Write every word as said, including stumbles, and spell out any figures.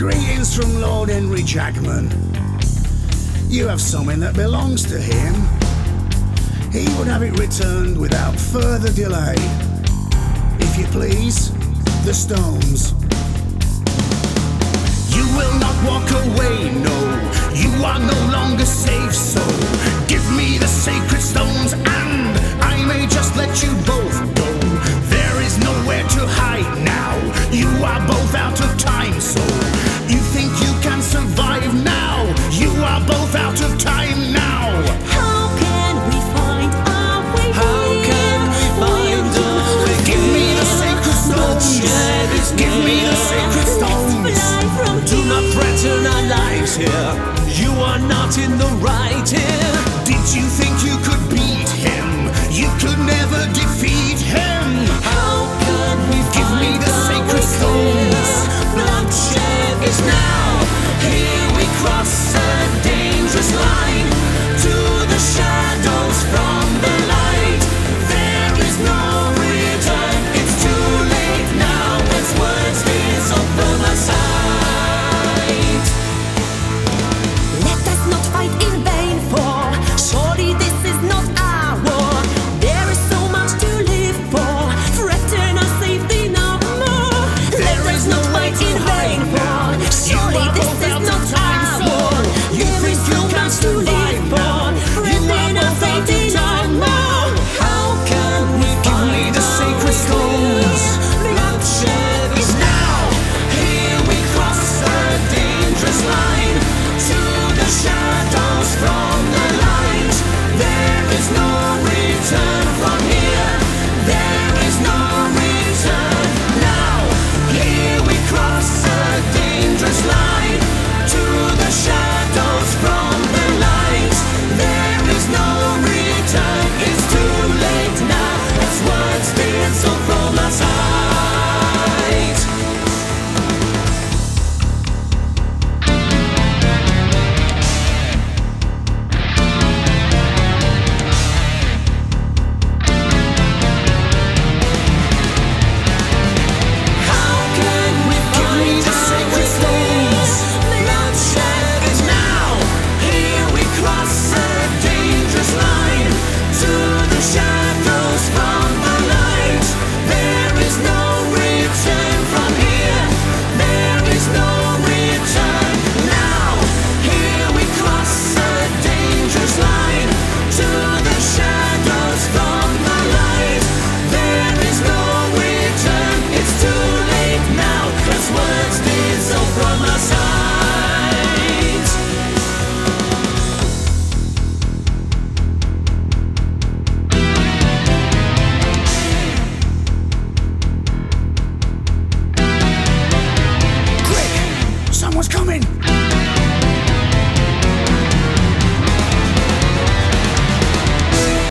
Greetings from Lord Henry Jackman. You have something that belongs to him. He would have it returned without further delay. If you please, the Stones. You will not walk away, no. You are no longer safe, so give me the sacred stones and I may just let you both go. There is nowhere to hide now. You are both out of time, so you think you can survive now. You are both out of time now. How can we find our way? How can we find our way? Give me the sacred stones. Give me the sacred stones. Do not threaten our lives here. You are not in the right here. Did you think you could beat him? You could never defeat him. How could we Give find me the our sacred way stones. here? Bloodshed is now. Here we cross a dangerous line to the shadows from the light. There is no return. It's too late now. As words is over my sight. Let us not fight in vain, for surely this is not our war. There is so much to live for. Threaten our safety no more. There is no fight in vain, for surely this is not our war. There is so much to live for. Threaten our safety no more. How can we Give me find the sacred stones. bloodshed is now. Here we cross a dangerous line to the shadows from the light. There is no return from here. There is no return now. Here we cross a dangerous line to the shadows from the light. There is no return. It's too late now. As words been so from us.